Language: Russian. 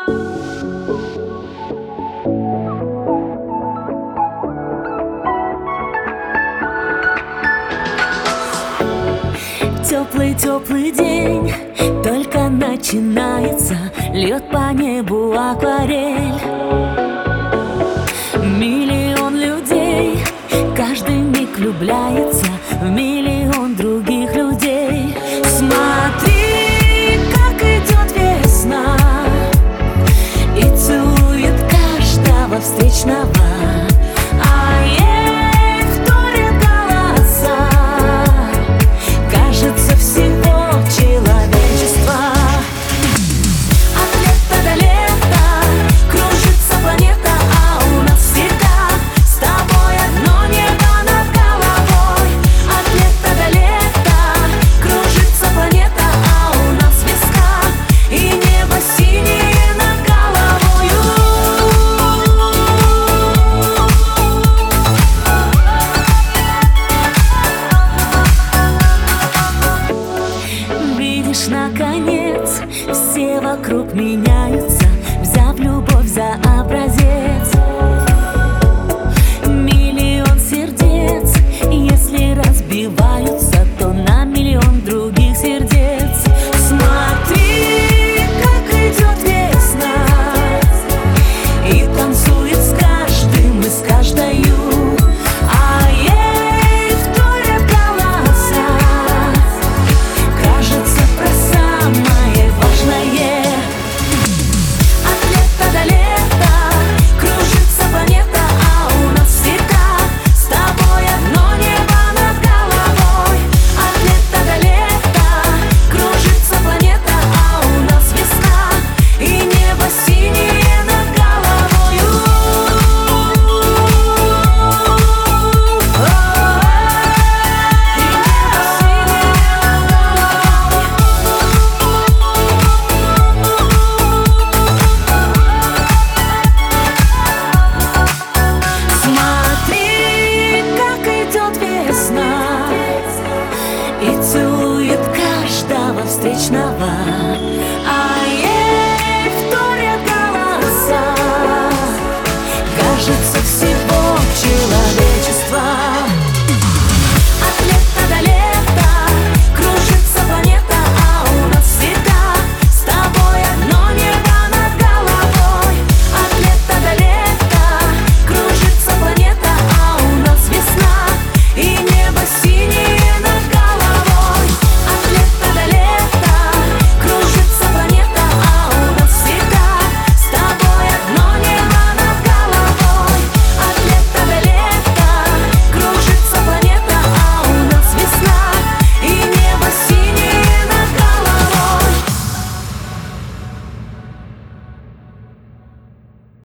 Теплый день только начинается, льет по небу акварель. Миллион людей, каждый миг влюбляется в миллион других людей. Смотри, как идет весна и целует каждого встречного. Наконец, все вокруг меняются, взяв любовь за образец. Миллион сердец, если разбиваются, то на миллион других сердец. Смотри, как идет весна и танцует с каждым и с каждою. И целует каждого встречного, а ей вторят голоса. Кажется,